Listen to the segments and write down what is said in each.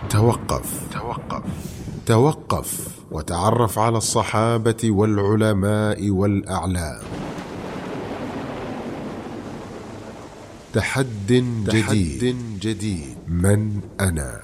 توقف وتعرف على الصحابة والعلماء والأعلام. تحد جديد. من أنا؟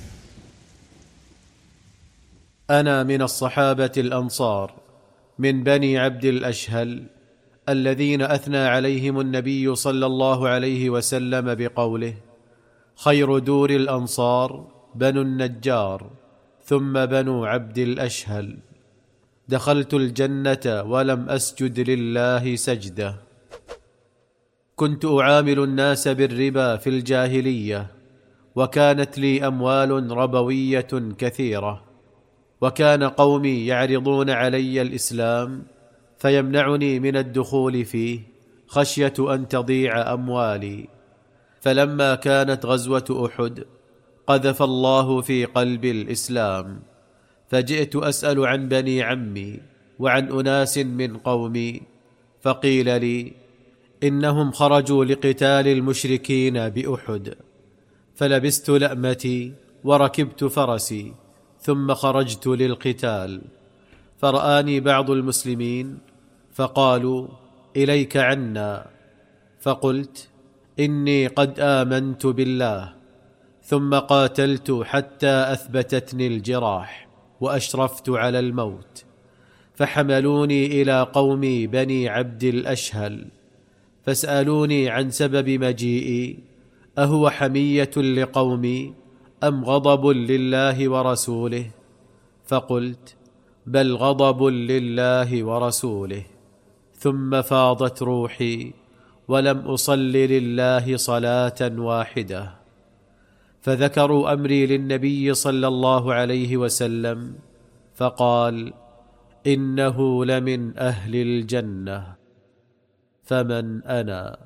أنا من الصحابة الأنصار من بني عبد الأشهل، الذين أثنى عليهم النبي صلى الله عليه وسلم بقوله: خير دور الأنصار بنو النجار ثم بنو عبد الأشهل. دخلت الجنة ولم أسجد لله سجدة. كنت أعامل الناس بالربا في الجاهلية، وكانت لي أموال ربوية كثيرة، وكان قومي يعرضون علي الإسلام فيمنعني من الدخول فيه خشية أن تضيع أموالي. فلما كانت غزوة أحد قذف الله في قلبي الإسلام، فجئت أسأل عن بني عمي وعن أناس من قومي، فقيل لي إنهم خرجوا لقتال المشركين بأحد. فلبست لأمتي وركبت فرسي ثم خرجت للقتال، فرآني بعض المسلمين فقالوا: إليك عنا. فقلت: إني قد آمنت بالله. ثم قاتلت حتى أثبتتني الجراح وأشرفت على الموت، فحملوني إلى قومي بني عبد الأشهل، فسألوني عن سبب مجيئي: أهو حمية لقومي أم غضب لله ورسوله؟ فقلت: بل غضب لله ورسوله. ثم فاضت روحي ولم أصل لله صلاة واحدة. فذكروا أمري للنبي صلى الله عليه وسلم، فقال: إنه لمن أهل الجنة. فمن أنا؟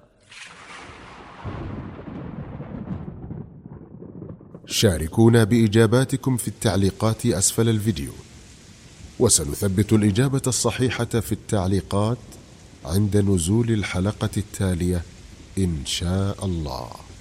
شاركونا بإجاباتكم في التعليقات أسفل الفيديو، وسنثبت الإجابة الصحيحة في التعليقات عند نزول الحلقة التالية إن شاء الله.